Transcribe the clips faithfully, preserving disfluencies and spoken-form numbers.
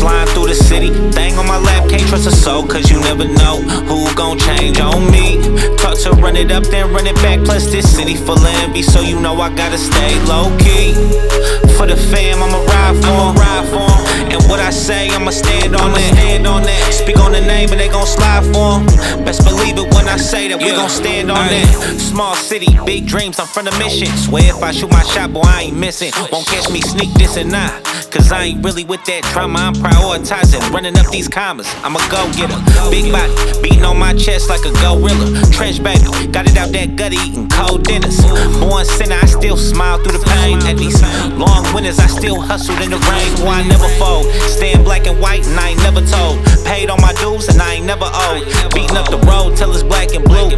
Sliding through the city, thing on my lap, can't trust a soul, cause you never know who gon' change on me. Talk to run it up, then run it back, plus this city full of envy, so you know I gotta stay low-key. For the fam, I'ma ride for 'em, ride for 'em. And what I say, I'ma stand on that, stand on that. Speak on the name and they gon' slide for 'em. Best believe it when I say that we gon' stand on that. Small city, big dreams, I'm from the mission. Swear if I shoot my shot, boy, I ain't missing. Won't catch me sneak this and not, cause I ain't really with that drama. I'm prioritizing, running up these commas. I'm a go-getter, big body, beating on my chest like a gorilla. Trench baby, got it out that gut, eating cold dinners. Born sinner, I still smile through the pain. At these long winters, I still hustled in the rain. Boy, I never fold, staying black and white and I ain't never told. Paid all my dues and I ain't never owed. Beating up the road till it's black and blue.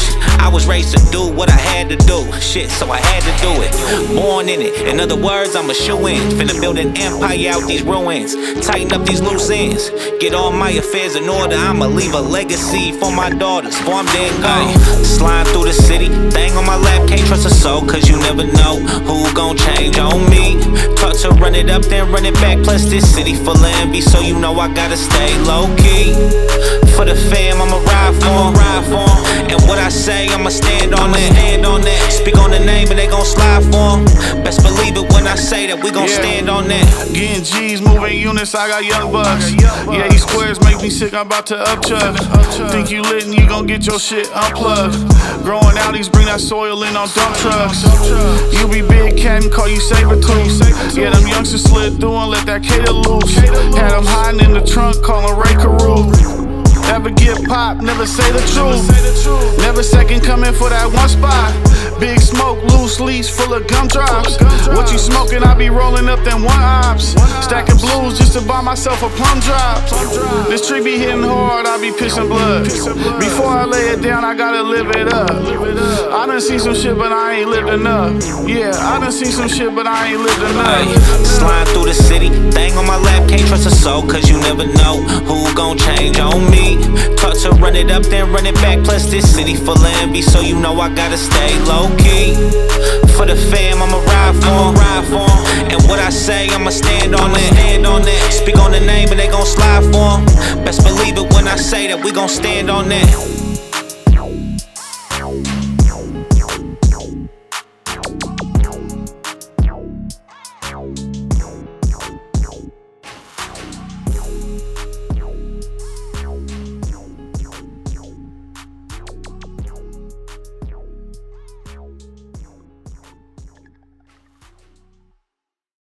I was raised to do what I had to do. Shit, so I had to do it. Born in it. In other words, I'm a shoe-in. Finna build an empire out these ruins. Tighten up these loose ends. Get all my affairs in order. I'ma leave a legacy for my daughters. Before I'm dead and gone. Sliding through the city. Thing on my lap, can't trust a soul, cause you never know who gon' change on me. Talk to run it up, then run it back. Plus this city full of envy, so you know I gotta stay low-key. For the fam, I'ma ride for 'em, ride for 'em. And what I say, I'ma stand on that, stand on that. Speak on the name and they gon' slide for 'em. Best believe it when I say that we gon' yeah. stand on that. Getting G's, moving units, I got young bucks. Yeah, these squares make me sick, I'm about to upchuck. Think you lit and you gon' get your shit unplugged. Growing out, these bring that soil in on dump trucks. You be big cat and call you Sabertooth. Yeah, them youngsters slid through and let that cater loose. Had them hiding in the trunk, calling Ray Carew. Never get popped, never say the truth. Never second coming for that one spot. Big smoke, loose leaves full of gumdrops. What you smoking, I be rolling up them one ops. Stacking blues just to buy myself a plum drop. This tree be hitting hard, I be pissing blood. Before I lay it down, I gotta live it up. I done seen some shit, but I ain't lived enough. Yeah, I done seen some shit, but I ain't lived enough. Sliding through the city, thing on my lap, can't trust a soul, cause you never know who gon' change on me. Talk to run it up, then run it back. Plus this city full of envy, so you know I gotta stay low-key. For the fam, I'ma ride for 'em, ride for 'em. And what I say, I'ma stand on that, stand on that. Speak on the name and they gon' slide for 'em. Best believe it when I say that we gon' stand on that.